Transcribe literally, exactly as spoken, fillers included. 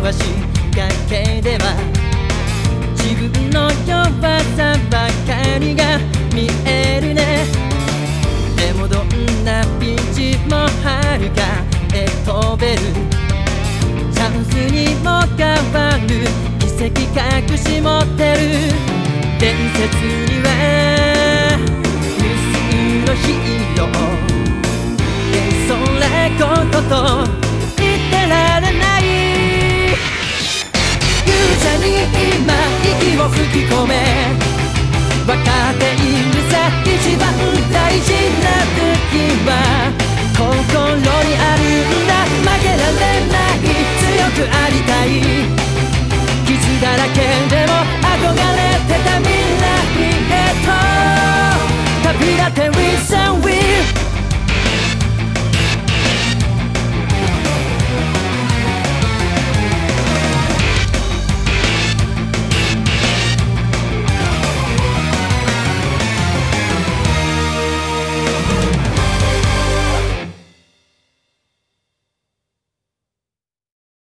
しかけでは自分の弱さばかりが見えるね。でもどんなピンチも遥かへ飛べる、チャンスにも変わる奇跡隠し持ってる。伝説には無数のヒーロー、それことと